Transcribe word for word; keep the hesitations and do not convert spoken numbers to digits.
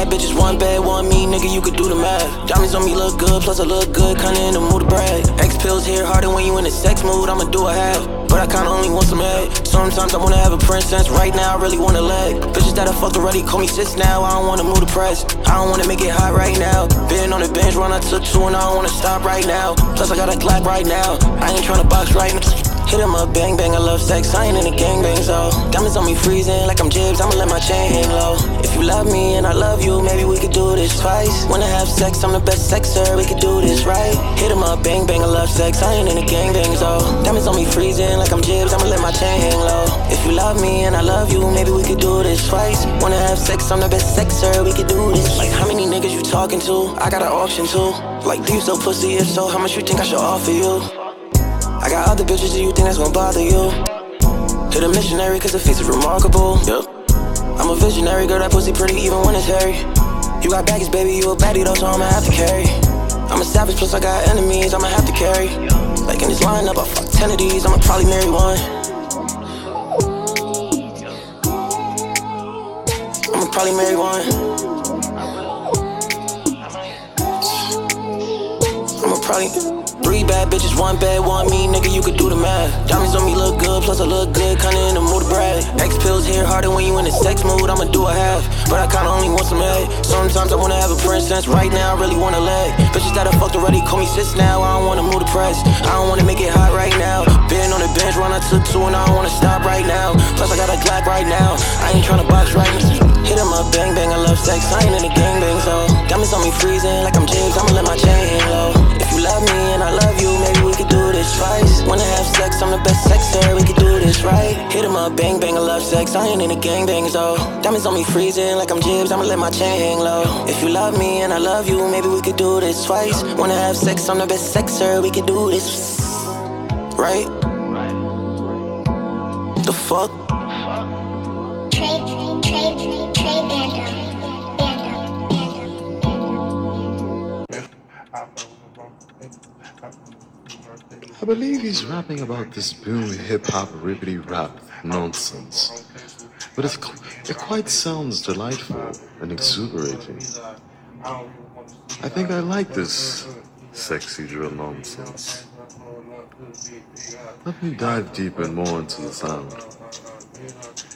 bad bitches, one bad, one me, nigga, you could do the math. Diamonds on me look good, plus I look good, kinda in the mood to brag. X pills hit harder when you in a sex mood, I'ma do a half. But I kinda only want some head. Sometimes I wanna have a princess, right now I really want a leg. Bitches that I fucked already call me sis now, I don't wanna move the press. I don't wanna make it hot right now. Been on the bench, run, I took two and I don't wanna stop right now. Plus I got a Glock right now, I ain't tryna box right now. Hit him up, bang bang, I love sex, I ain't in the gangbang, so diamonds on me freezing like I'm Jibs, I'ma let my chain hang low. If you love me and I love you, maybe we could do this twice. Wanna have sex, I'm the best sexer, we could do this right. Hit him up, bang bang, I love sex, I ain't in the gangbang, so diamonds on me freezing like I'm Jibs, I'ma let my chain hang low. If you love me and I love you, maybe we could do this twice. Wanna have sex, I'm the best sexer, we could do this. Like how many niggas you talking to? I got an auction too. Like do you sell pussy? If so, how much you think I should offer you? I got other bitches, do you think that's gonna bother you? Hit a missionary cause the face is remarkable. Yep. I'm a visionary, girl, that pussy pretty even when it's hairy. You got baggage, baby, you a baddie though, so I'ma have to carry. I'm a savage, plus I got enemies, I'ma have to carry. Like in this lineup, I fuck ten of these, I'ma probably marry one. I'ma probably marry one. I'ma probably... Three bad bitches, one bad, one me, nigga, you could do the math. Diamonds on me look good, plus I look good, kinda in the mood to brag. X pills hit harder when you in a sex mood, I'ma do a half. But I kinda only want some head. Sometimes I wanna have a princess, right now I really want a leg. Bitches that I fucked already call me sis now, I don't wanna move the press. I don't wanna make it hot right now. Been on the bench, run, I took two and I don't wanna stop right now. Plus I got a Glock right now, I ain't tryna box right now. Hit him up, bang bang, I love sex, I ain't in the gangbang, so diamonds on me freezing like I'm Jibs, I'ma let my chain hang low. If you love me and I love you, maybe we could do this twice. Wanna have sex, I'm the best sexer, we could do this right. Hit him up, bang bang, I love sex, I ain't in the gangbang, so diamonds on me freezing like I'm Jibs, I'ma let my chain hang low. If you love me and I love you, maybe we could do this twice. Wanna have sex, I'm the best sexer, we could do this right. The fuck? Trey, Trey, Trey Bando. I believe he's rapping about this boom hip-hop ribbity rap nonsense. But it's, it quite sounds delightful and exuberating. I think I like this sexy drill nonsense. Let me dive deeper and more into the sound.